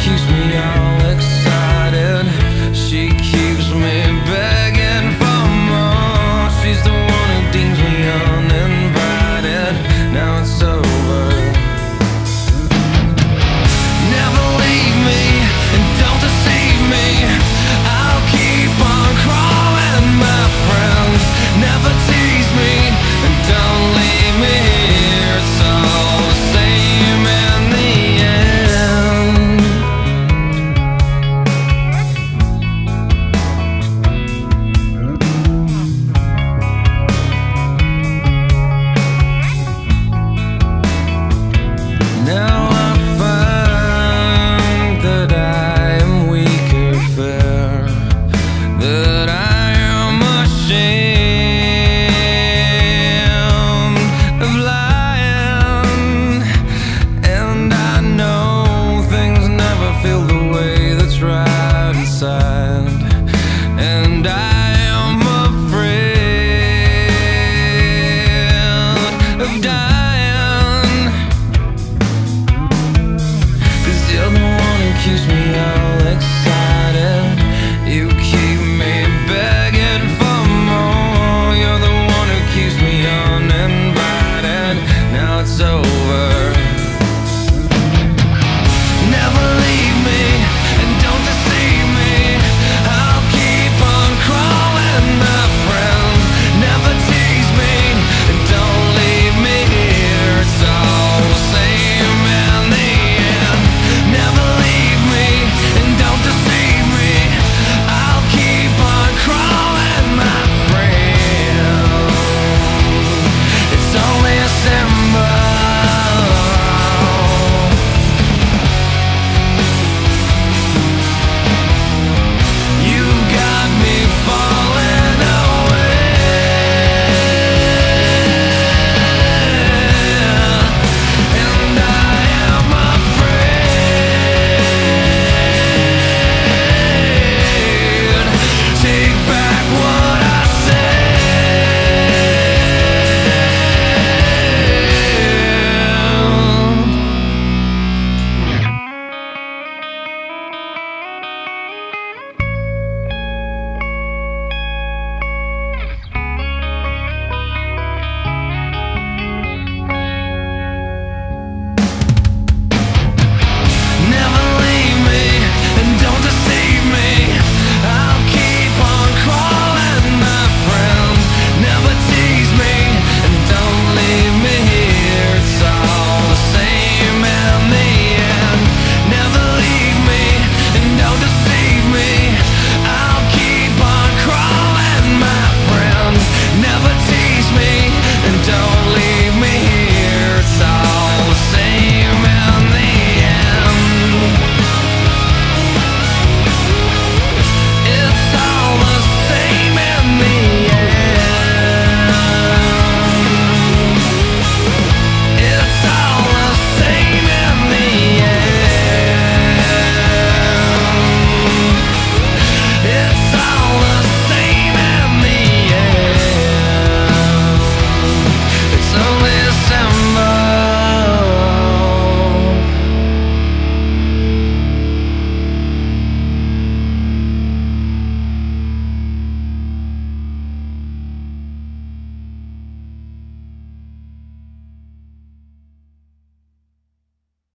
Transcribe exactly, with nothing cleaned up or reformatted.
keeps me all excited. She keeps me begging for more. She's the one who deems me uninvited. Now it's over. Never leave me and don't deceive me. I'll keep on crawling, my friends. Never tease me and don't leave me here. It's all the same in the end. Now I find that I am weak or fair, that I am ashamed of lying, and I know things never feel the way that's right inside, and I am afraid of dying, 'cause you're the one who keeps me out.